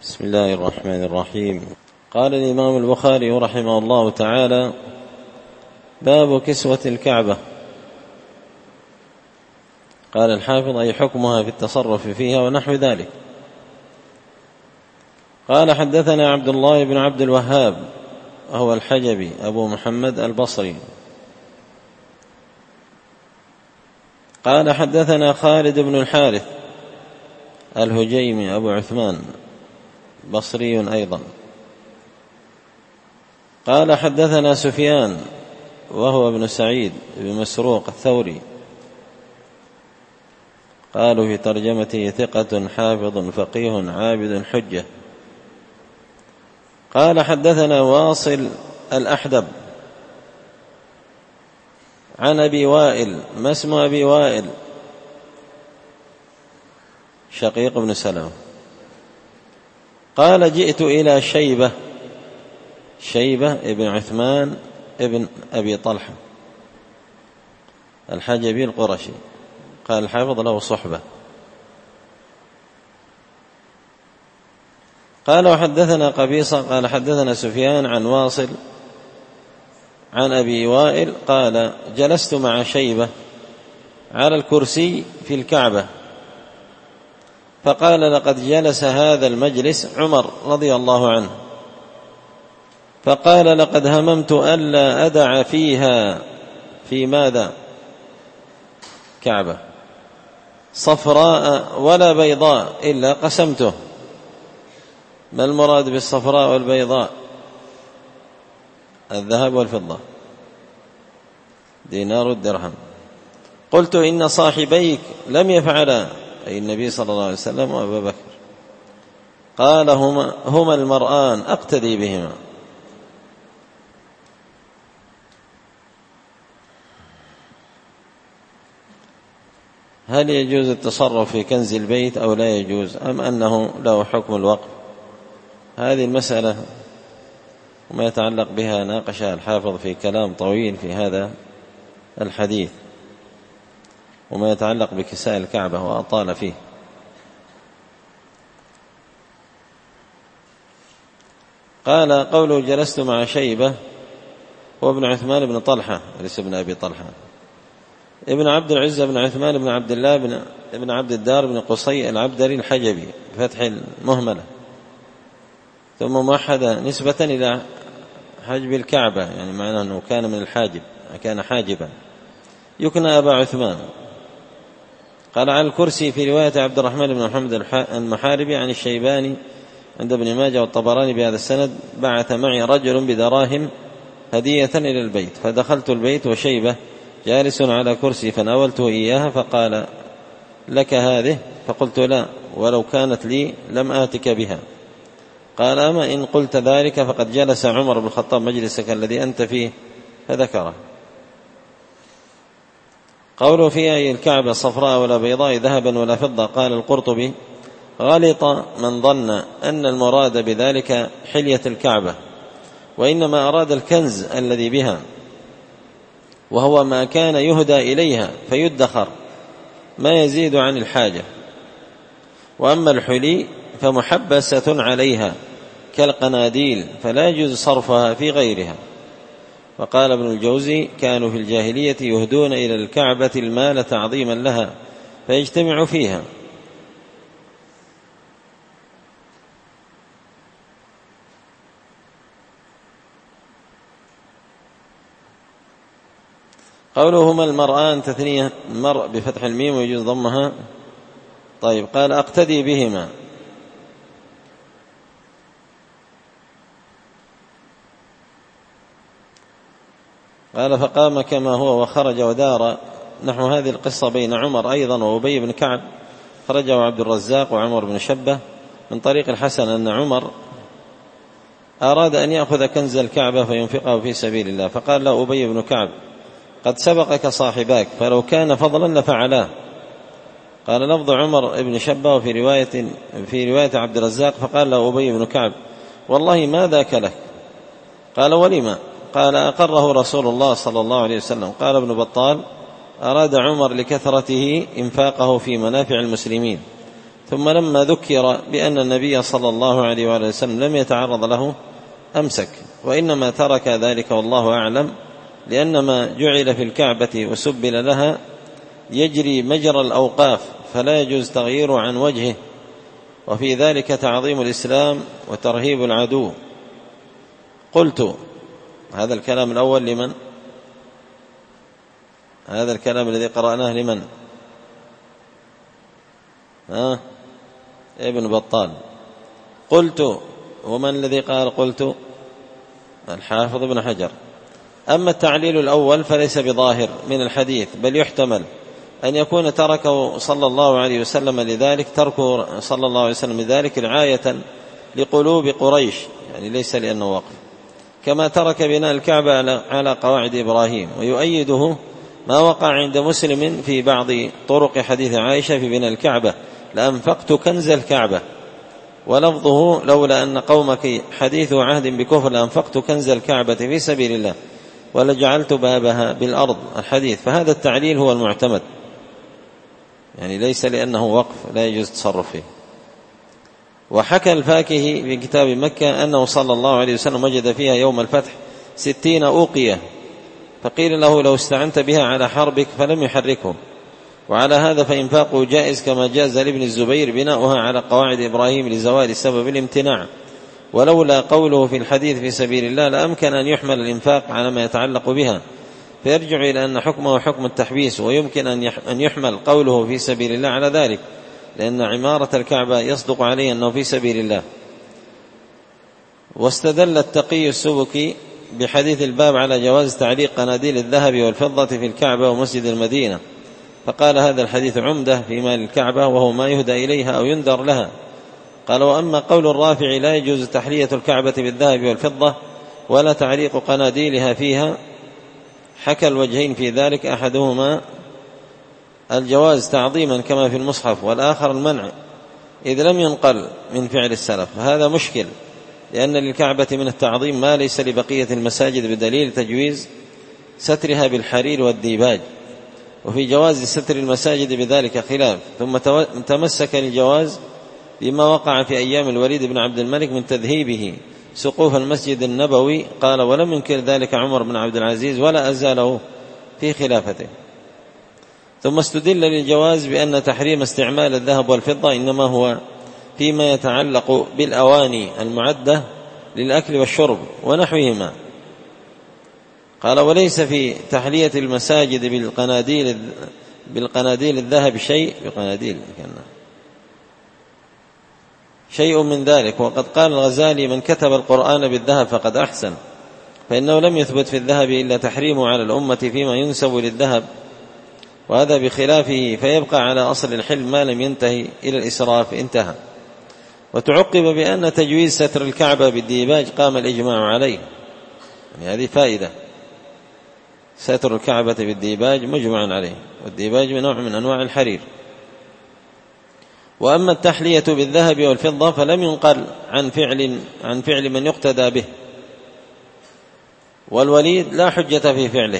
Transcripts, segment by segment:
بسم الله الرحمن الرحيم. قال الإمام البخاري رحمه الله تعالى: باب كسوة الكعبة. قال الحافظ: أي حكمها في التصرف فيها ونحو ذلك. قال: حدثنا عبد الله بن عبد الوهاب وهو الحجبي أبو محمد البصري. قال: حدثنا خالد بن الحارث الهجيمي أبو عثمان بصري أيضا. قال: حدثنا سفيان وهو ابن سعيد بن مسروق الثوري، قالوا في ترجمته: ثقة حافظ فقيه عابد حجة. قال: حدثنا واصل الأحدب عن أبي وائل. ما اسم أبي وائل؟ شقيق بن سلمة. قال: جئت إلى شيبة ابن عثمان ابن أبي طلحة الحجبي القرشي. قال الحافظ: له صحبة. قال: وحدثنا قبيصة. قال: حدثنا سفيان عن واصل عن أبي وائل قال: جلست مع شيبة على الكرسي في الكعبة، فقال: لقد جلس هذا المجلس عمر رضي الله عنه، فقال: لقد هممت ألا أدع فيها، في ماذا؟ كعبة، صفراء ولا بيضاء إلا قسمته. ما المراد بالصفراء والبيضاء؟ الذهب والفضة، دينار والدرهم. قلت: إن صاحبيك لم يفعلا، أي النبي صلى الله عليه وسلم وأبا بكر. قال: هما المرآن أقتدي بهما. هل يجوز التصرف في كنز البيت أو لا يجوز، أم أنه له حكم الوقف؟ هذه المسألة وما يتعلق بها ناقشها الحافظ في كلام طويل في هذا الحديث، وما يتعلق بكساء الكعبة وأطال فيه. قال: قوله جلست مع شيبة هو ابن عثمان بن طلحة ليس ابن أبي طلحة، ابن عبد العزة بن عثمان بن عبد الله بن عبد الدار بن قصي العبدري الحجبي بفتح المهملة، ثم موحدة نسبة إلى حجب الكعبة، يعني معناه أنه كان من الحاجب، كان حاجبا، يكنى أبا عثمان. قال: على الكرسي في رواية عبد الرحمن بن محمد المحاربي عن الشيباني عند ابن ماجه والطبراني بهذا السند: بعث معي رجل بدراهم هدية إلى البيت، فدخلت البيت وشيبة جالس على كرسي، فناولته إياها، فقال: لك هذه؟ فقلت: لا، ولو كانت لي لم آتك بها. قال: أما إن قلت ذلك فقد جلس عمر بن الخطاب مجلسك الذي أنت فيه، فذكره. قوله فيها: أي الكعبة صفراء ولا بيضاء، ذهبا ولا فضة. قال القرطبي: غلط من ظن أن المراد بذلك حلية الكعبة، وإنما أراد الكنز الذي بها، وهو ما كان يهدى إليها فيدخر ما يزيد عن الحاجة. وأما الحلي فمحبسة عليها كالقناديل، فلا يجوز صرفها في غيرها. وقال ابن الجوزي: كانوا في الجاهلية يهدون إلى الكعبة المال تعظيما لها فيجتمع فيها. قوله هما المرآن تثنية المرء بفتح الميم ويجوز ضمها. طيب. قال: أقتدي بهما. قال: فقام كما هو وخرج ودار. نحو هذه القصة بين عمر أيضا وأبي بن كعب، خرجه عبد الرزاق وعمر بن شبة من طريق الحسن أن عمر أراد أن يأخذ كنز الكعبة فينفقه في سبيل الله، فقال له أبي بن كعب: قد سبقك صاحباك، فلو كان فضلا لفعلاه. قال لفظ عمر بن شبة في رواية عبد الرزاق: فقال له أبي بن كعب: والله ما ذاك لك. قال: ولما؟ قال: أقره رسول الله صلى الله عليه وسلم. قال ابن بطال: أراد عمر لكثرته إنفاقه في منافع المسلمين، ثم لما ذكر بأن النبي صلى الله عليه وآله وسلم لم يتعرض له أمسك، وإنما ترك ذلك والله أعلم لأن ما جعل في الكعبة وسبل لها يجري مجرى الأوقاف فلا يجوز تغييره عن وجهه، وفي ذلك تعظيم الإسلام وترهيب العدو. قلت هذا الكلام الأول لمن؟ هذا الكلام الذي قرأناه لمن؟ ابن بطال. قلت، ومن الذي قال قلت؟ الحافظ ابن حجر. أما التعليل الأول فليس بظاهر من الحديث، بل يحتمل أن يكون تركه صلى الله عليه وسلم لذلك، تركه صلى الله عليه وسلم لذلك رعاية لقلوب قريش، يعني ليس لأنه وقف، كما ترك بناء الكعبة على قواعد إبراهيم. ويؤيده ما وقع عند مسلم في بعض طرق حديث عائشة في بناء الكعبة: لأنفقت كنز الكعبة، ولفظه: لولا أن قومك حديث عهد بكفر لأنفقت كنز الكعبة في سبيل الله ولجعلت بابها بالأرض، الحديث. فهذا التعليل هو المعتمد، يعني ليس لأنه وقف لا يجوز التصرف فيه. وحكى الفاكهي في كتاب مكة أنه صلى الله عليه وسلم وجد فيها يوم الفتح 60 أوقية، فقيل له: لو استعنت بها على حربك، فلم يحركهم. وعلى هذا فإنفاقه جائز، كما جاز لابن الزبير بناؤها على قواعد إبراهيم لزوال سبب الامتناع. ولولا قوله في الحديث في سبيل الله لأمكن أن يحمل الإنفاق على ما يتعلق بها، فيرجع إلى أن حكمه حكم التحبيس، ويمكن أن يحمل قوله في سبيل الله على ذلك، لأن عمارة الكعبة يصدق عليه أنه في سبيل الله. واستدل التقي السبكي بحديث الباب على جواز تعليق قناديل الذهب والفضة في الكعبة ومسجد المدينة، فقال: هذا الحديث عمدة في مال الكعبة، وهو ما يهدى إليها أو ينذر لها. قال: وأما قول الرافع لا يجوز تحلية الكعبة بالذهب والفضة ولا تعليق قناديلها فيها، حكى الوجهين في ذلك: أحدهما الجواز تعظيما كما في المصحف، والآخر المنع إذ لم ينقل من فعل السلف. هذا مشكل، لأن للكعبة من التعظيم ما ليس لبقية المساجد، بدليل تجويز سترها بالحرير والديباج، وفي جواز ستر المساجد بذلك خلاف. ثم تمسك للجواز بما وقع في أيام الوليد بن عبد الملك من تذهيبه سقوف المسجد النبوي. قال: ولم ينكر ذلك عمر بن عبد العزيز ولا أزاله في خلافته. ثم استدل للجواز بأن تحريم استعمال الذهب والفضة إنما هو فيما يتعلق بالأواني المعدة للأكل والشرب ونحوهما. قال: وليس في تحلية المساجد بالقناديل الذهب شيء من ذلك. وقد قال الغزالي: من كتب القرآن بالذهب فقد أحسن، فإنه لم يثبت في الذهب إلا تحريمه على الأمة فيما ينسب للذهب، وهذا بخلافه، فيبقى على أصل الحل ما لم ينتهي إلى الإسراف. انتهى. وتعقب بأن تجويز ستر الكعبة بالديباج قام الإجماع عليه، يعني هذه فائدة، ستر الكعبة بالديباج مجمع عليه، والديباج نوع من أنواع الحرير. وأما التحلية بالذهب والفضة فلم ينقل عن فعل من يقتدى به، والوليد لا حجة في فعله،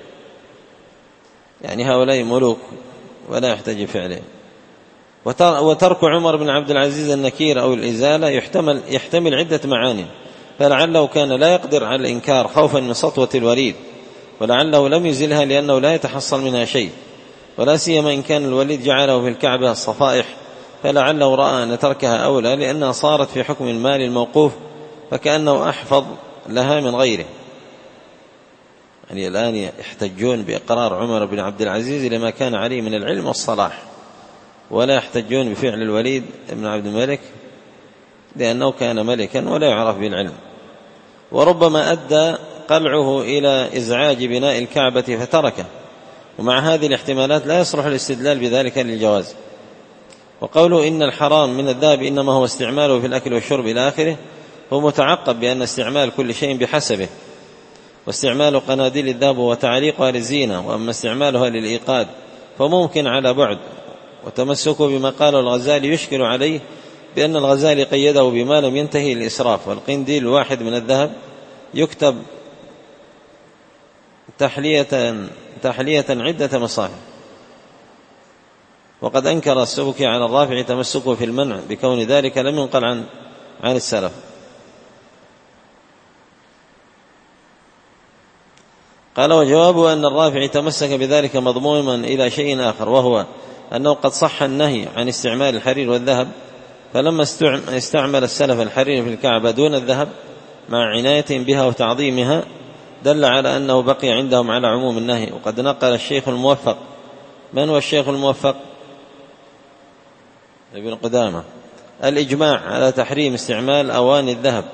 يعني هؤلاء ملوك ولا يحتاج فعله. وترك عمر بن عبد العزيز النكير أو الإزالة يحتمل عدة معاني، فلعله كان لا يقدر على الإنكار خوفا من سطوة الوليد، ولعله لم يزلها لأنه لا يتحصل منها شيء، ولا سيما إن كان الوليد جعله في الكعبة الصفائح، فلعله رأى أن تركها أولى لأنها صارت في حكم المال الموقوف، فكأنه أحفظ لها من غيره. يعني الآن يحتجون بإقرار عمر بن عبد العزيز لما كان عليه من العلم والصلاح، ولا يحتجون بفعل الوليد بن عبد الملك لأنه كان ملكا ولا يعرف بالعلم. وربما أدى قلعه إلى إزعاج بناء الكعبة فتركه، ومع هذه الاحتمالات لا يصلح الاستدلال بذلك للجواز. وقوله إن الحرام من الذهب إنما هو استعماله في الأكل والشرب إلى آخره هو متعقب بأن استعمال كل شيء بحسبه، واستعمال قناديل الذهب وتعليقها للزينة، وأما استعمالها للإيقاد فممكن على بعد. وتمسكه بما قاله الغزالي يشكل عليه بأن الغزالي قيده بما لم ينتهي الإسراف، والقنديل الواحد من الذهب يكتب تحلية عدة مصاحف، وقد أنكر السبكي على الرافع تمسكه في المنع بكون ذلك لم ينقل عن السلف. قال: وجوابه أن الرافع تمسك بذلك مضموما إلى شيء آخر، وهو أنه قد صح النهي عن استعمال الحرير والذهب، فلما استعمل السلف الحرير في الكعبة دون الذهب مع عناية بها وتعظيمها دل على أنه بقي عندهم على عموم النهي. وقد نقل الشيخ الموفق. من هو الشيخ الموفق؟ ابن قدامة. الإجماع على تحريم استعمال أواني الذهب،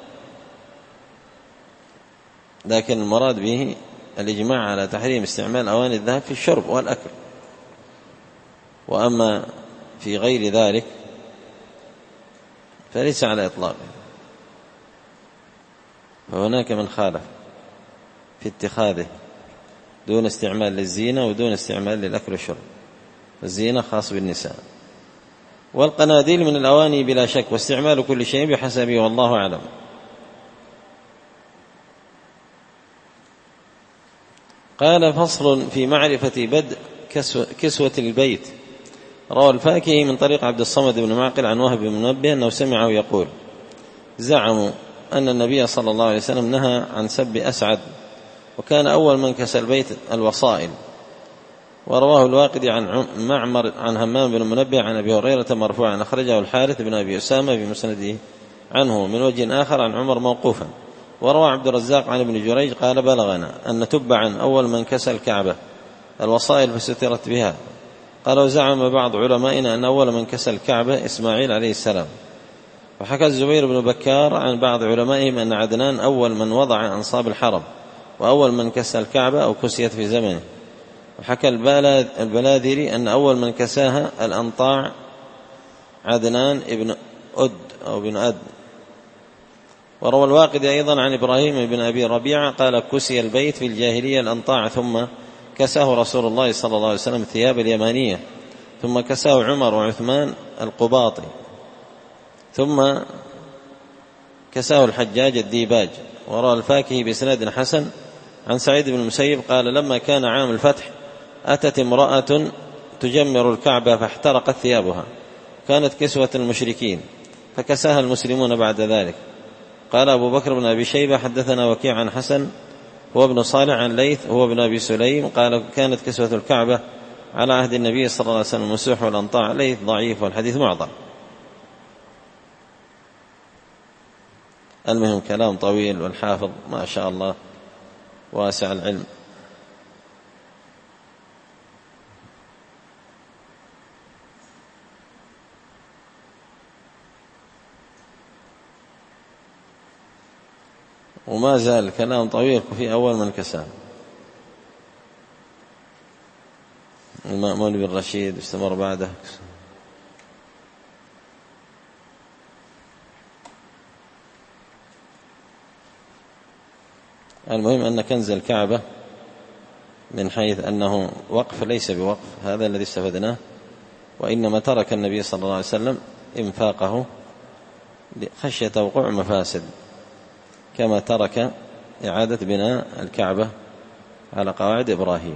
لكن المراد به الإجماع على تحريم استعمال أواني الذهب في الشرب والأكل، وأما في غير ذلك فليس على إطلاقه. فهناك من خالف في اتخاذه دون استعمال للزينة ودون استعمال للأكل والشرب. الزينة خاص بالنساء، والقناديل من الأواني بلا شك، واستعمال كل شيء بحسبه والله أعلم. قال: فصل في معرفة بدء كسوة البيت. روى الفاكهي من طريق عبد الصمد بن معقل عن وهب بن منبه أنه سمعه يقول: زعموا أن النبي صلى الله عليه وسلم نهى عن سب أسعد، وكان أول من كسى البيت الوصائل. ورواه الواقدي عن معمر عن همام بن منبه عن أبي هريرة مرفوعا، أخرجه الحارث بن أبي أسامة بمسنده عنه من وجه آخر عن عمر موقوفا. وروى عبد الرزاق عن ابن جريج قال: بلغنا أن تبعا أول من كسى الكعبة الوصائل فسترت بها. قال: وزعم بعض علمائنا أن أول من كسى الكعبة إسماعيل عليه السلام. وحكى الزبير بن بكار عن بعض علمائهم أن عدنان أول من وضع أنصاب الحرم، وأول من كسى الكعبة أو كسيت في زمنه. وحكى البلاذري أن أول من كساها الأنطاع عدنان ابن أد أو بن أد. وروى الواقدي أيضا عن إبراهيم بن أبي ربيعة قال: كسي البيت في الجاهلية الأنطاع، ثم كساه رسول الله صلى الله عليه وسلم الثياب اليمانية، ثم كساه عمر وعثمان القباطي، ثم كساه الحجاج الديباج. وروى الفاكهي بإسناد حسن عن سعيد بن المسيب قال: لما كان عام الفتح أتت امرأة تجمر الكعبة فاحترقت ثيابها، كانت كسوة المشركين، فكساها المسلمون بعد ذلك. قال أبو بكر بن أبي شيبة: حدثنا وكيع عن حسن هو ابن صالح عن ليث هو ابن أبي سليم قال: كانت كسوة الكعبة على عهد النبي صلى الله عليه وسلم المسوح والأنطاع. ليث ضعيف والحديث معضل. المهم كلام طويل، والحافظ ما شاء الله واسع العلم. وما زال الكلام طويل في أول من كساه. المأمون بن رشيد استمر بعده. المهم أن كنز الكعبة من حيث أنه وقف ليس بوقف، هذا الذي استفدناه، وإنما ترك النبي صلى الله عليه وسلم إنفاقه خشية وقوع مفاسد، كما ترك إعادة بناء الكعبة على قواعد إبراهيم.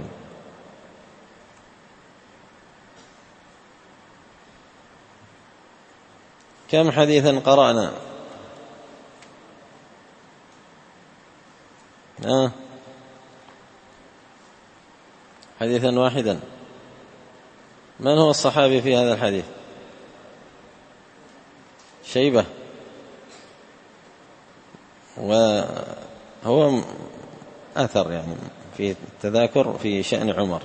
كم حديثا قرأنا؟ حديثا واحدا. من هو الصحابي في هذا الحديث؟ شيبة، وهو أثر يعني في التذاكر في شأن عمر.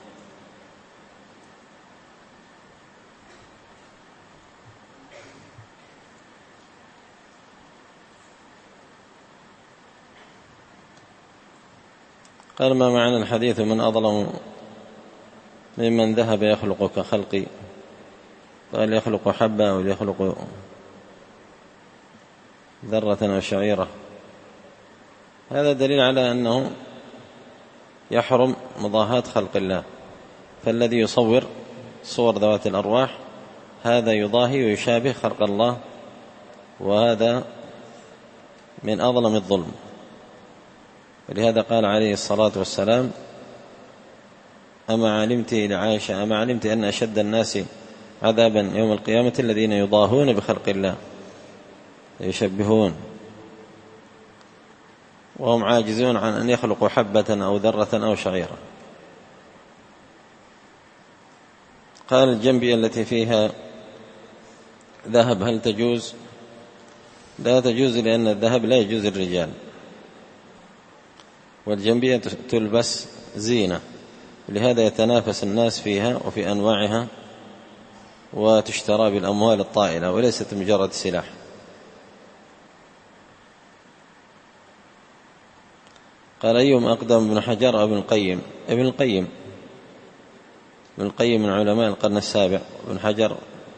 قال: ما معنى الحديث من أظلم ممن ذهب يخلق كخلقي؟ قال: يخلق حبة أو يخلق ذرة أو شعيرة. هذا دليل على أنه يحرم مضاهاة خلق الله، فالذي يصور صور ذوات الأرواح هذا يضاهي ويشابه خلق الله، وهذا من أظلم الظلم. ولهذا قال عليه الصلاة والسلام: أما علمت لعائشة أما علمت أن أشد الناس عذابا يوم القيامة الذين يضاهون بخلق الله يشبهون وهم عاجزون عن أن يخلقوا حبة أو ذرة أو شعيرة. قال الجنبية التي فيها ذهب هل تجوز؟ لا تجوز، لأن الذهب لا يجوز الرجال، والجنبية تلبس زينة، لهذا يتنافس الناس فيها وفي أنواعها وتشترى بالأموال الطائلة وليست مجرد سلاح. قال أيهم أقدم ابن حجر أو ابن القيم؟ ابن القيم من علماء القرن السابع، ابن حجر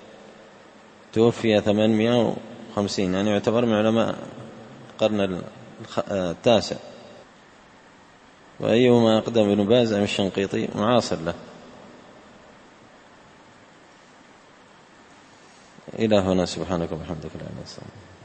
توفي 850، يعني يعتبر من علماء القرن التاسع. وأيهما أقدم ابن باز أم الشنقيطي؟ معاصر له. إلى هنا، سبحانك وبحمدك لا إله إلا أنت.